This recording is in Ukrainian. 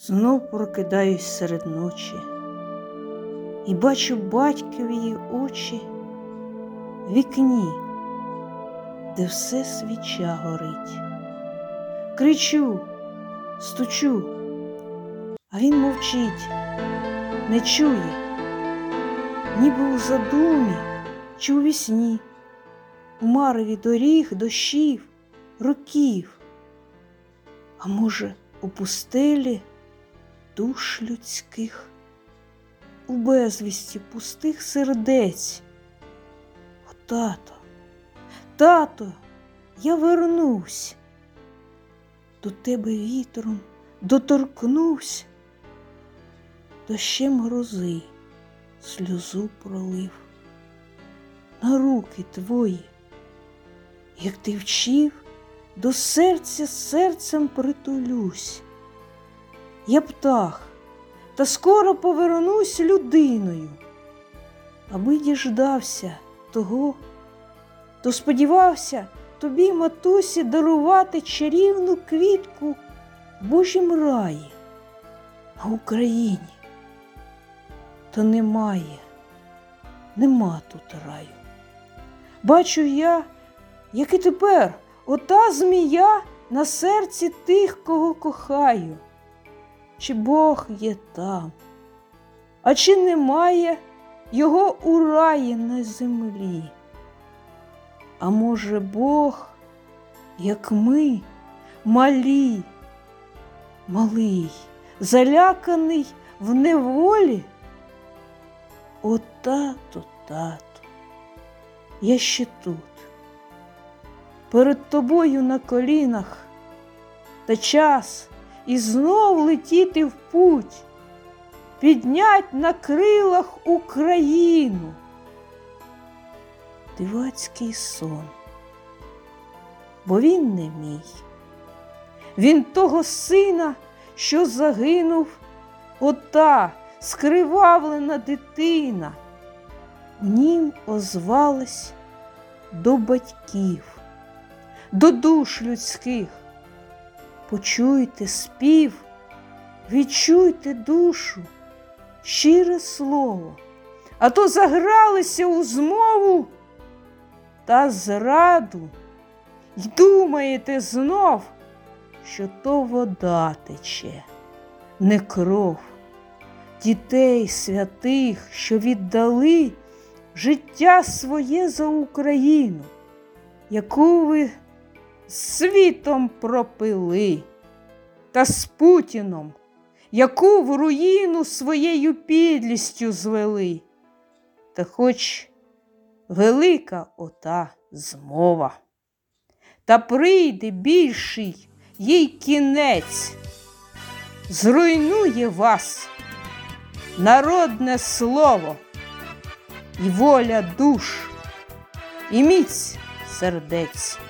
Знов прокидаюсь серед ночі і бачу батькові очі в вікні, де все свіча горить. Кричу, стучу, а він мовчить, не чує, ніби у задумі чи у вісні, у мареві доріг, дощів, років. А може, у пустелі душ людських, у безвісті пустих сердець. О, тато, тато, я вернусь, до тебе вітром доторкнусь, дощем грози сльозу пролив. На руки твої, як ти вчив, до серця серцем притулюсь. Я птах, та скоро повернусь людиною. Аби діждався того, то сподівався тобі, матусі, дарувати чарівну квітку в Божім раї. А в Україні то немає, нема тут раю. Бачу я, як і тепер, ота змія на серці тих, кого кохаю. Чи Бог є там, а чи немає його у раї на землі? А може Бог, як ми, малі, малий, заляканий в неволі? О, тато, тато, я ще тут, перед тобою на колінах, та час і знов летіти в путь, піднять на крилах Україну. Дивацький сон, бо він не мій, він того сина, що загинув, ота скривавлена дитина. В нім озвалась до батьків, до душ людських. Почуйте спів, відчуйте душу, щире слово, а то загралися у змову та зраду, й думаєте знов, що то вода тече, не кров дітей святих, що віддали життя своє за Україну, яку ви світом пропили, та з Путіном, яку в руїну своєю підлістю звели. Та хоч велика ота змова, та прийде більший їй кінець, зруйнує вас народне слово, і воля душ, і міць сердець.